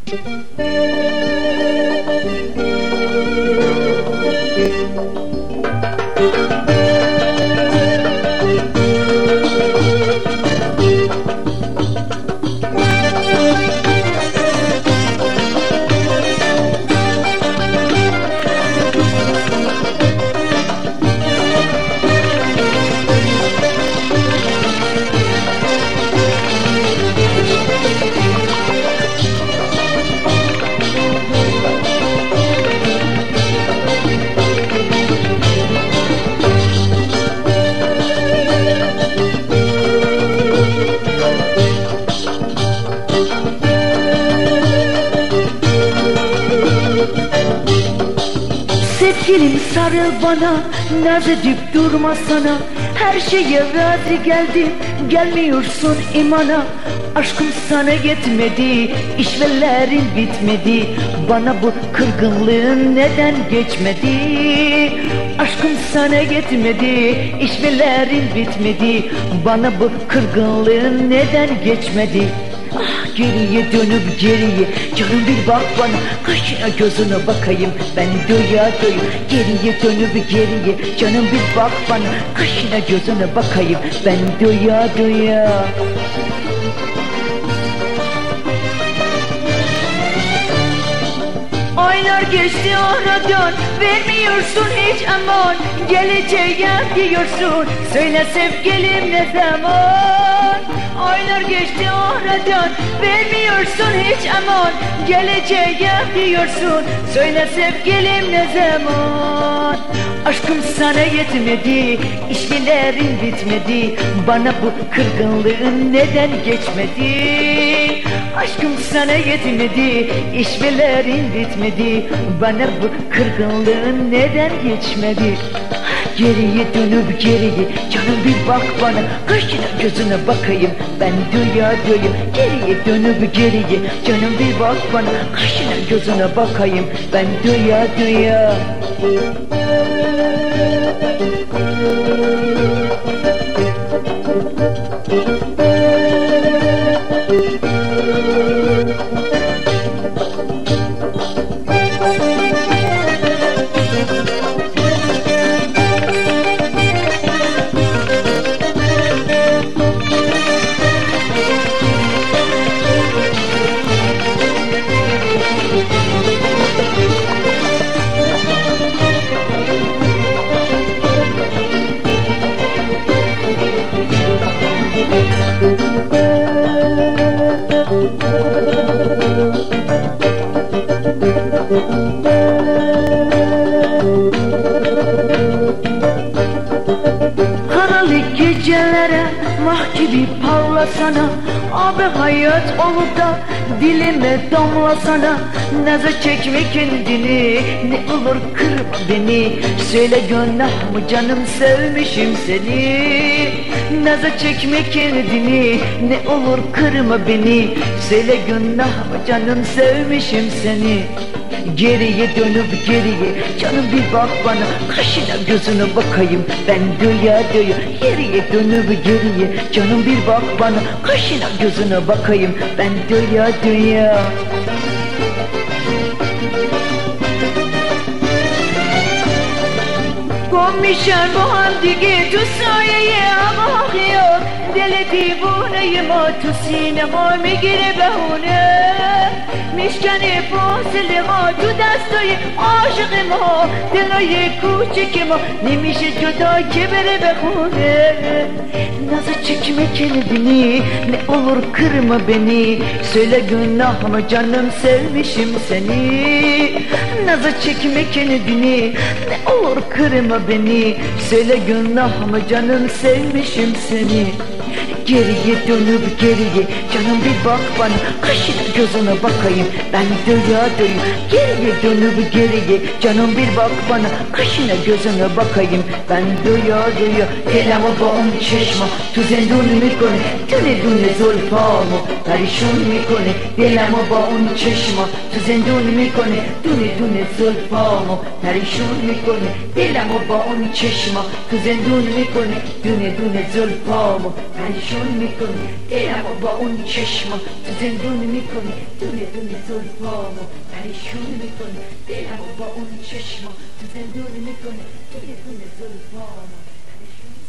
Sevgilim sarıl bana, naz edip durma sana. Her şeye razı geldim, gelmiyorsun imana. Aşkım sana yetmedi, işvelerin bitmedi. Bana bu kırgınlığın neden geçmedi? Aşkım sana yetmedi, işvelerin bitmedi. Bana bu kırgınlığın neden geçmedi? Ah, geriye dönüp geriye, canım bir bak bana, kaşına gözüne bakayım ben doya doya. Geriye dönüp geriye, canım bir bak bana, kaşına gözüne bakayım ben doya doya. Aylar geçti aradan, vermiyorsun hiç aman. Geleceğim diyorsun, söyle sevgilim ne zaman? Aylar geçti aradan, vermiyorsun hiç aman. Geleceğim diyorsun, söyle sevgilim ne zaman? Aşkım sana yetmedi, işlerin bitmedi. Bana bu kırgınlığın neden geçmedi? Aşkım sana yetmedi, işvelerin bitmedi. Bana bu kırgınlığın neden geçmedi? Geriye dönüp geriye, canım bir bak bana, kaşına gözüne bakayım ben doya doya. Geriye dönüp geriye, canım bir bak bana, kaşına gözüne bakayım ben doya doya. Karanlık gecelere mah gibi parlasana. Abi hayat olup da dilime damlasana. Naza çekme kendini, ne olur kırma beni. Söyle günah mı canım, sevmişim seni. Naza çekme kendini, ne olur kırma beni. Söyle günah mı canım, sevmişim seni. Geriye dönüp geriye, canım bir bak bana, kaşına gözüne bakayım ben doya doya. Geriye dönüp geriye, canım bir bak bana, kaşına gözüne bakayım ben doya doya. Komşan bu hamdigi tu sayeye ama yok. Deli divuneyim o tu sinema mi gire behune. Mişkani fosili ha tu dastayı aşıkım ha. Dilayı küçüküm ha, nimişi cüda kibiri behune. Nazı çekme kendini, ne olur kırma beni. Söyle günah mı canım, sevmişim seni. Nazı çekme kendini, ne olur kırma beni. Söyle günah mı canım, sevmişim seni. Geriye dönüp geriye, canım bir bak bana, kaşına gözüne bakayım ben doya doya. Geriye dönüp geriye, canım bir bak bana, kaşına gözüne bakayım ben doya doya. Gelama bağım çeşme, tu zendun mikone, tüne dune zulfamı perişan mikone. Gelama bağım çeşme, tu zendun mikone, tüne dune zulfamı perişan mikone. Gelama bağım çeşme, tu zendun mikone, tüne dune zulfamı perişan. پریشون میکنی دلمو با اون چشما تو زندون میکنی دونه دونه زلفامو پریشون میکنی دلمو با اون چشما تو زندون میکنی دونه دونه زلفامو پریشون